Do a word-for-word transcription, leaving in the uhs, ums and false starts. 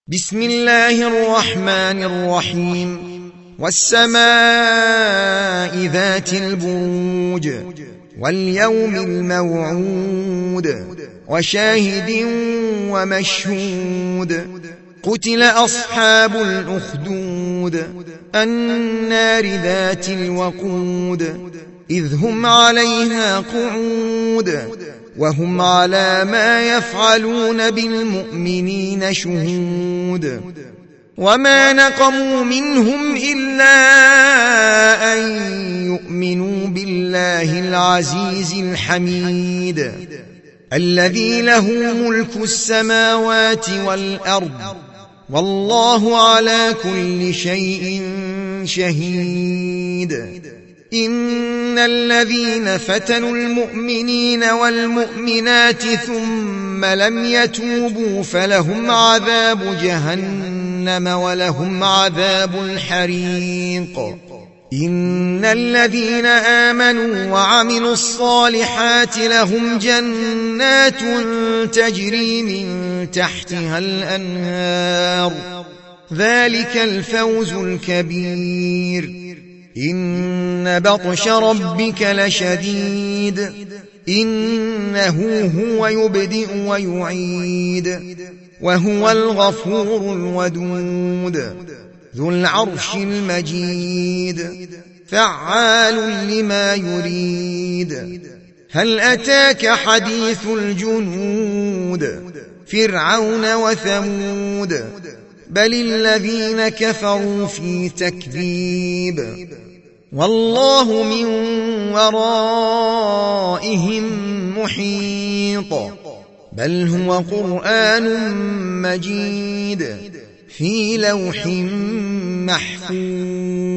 بسم الله الرحمن الرحيم والسماء ذات البروج واليوم الموعود وشاهد ومشهود قتل أصحاب الأخدود النار ذات الوقود إذ هم عليها قعود وهم على ما يفعلون بالمؤمنين شهود وما نقموا منهم إلا أن يؤمنوا بالله العزيز الحميد الذي له ملك السماوات والأرض والله على كل شيء شهيد إن الذين فتنوا المؤمنين والمؤمنات ثم لم يتوبوا فلهم عذاب جهنم ولهم عذاب الحريق إن الذين آمنوا وعملوا الصالحات لهم جنات تجري من تحتها الأنهار ذلك الفوز الكبير إن بطش ربك لشديد إنه هو يبدئ ويعيد وهو الغفور الودود ذو العرش المجيد فعال لما يريد هل أتاك حديث الجنود فرعون وثمود بل الذين كفروا في تكذيب والله من ورائهم محيط بل هو قرآن مجيد في لوح محفوظ.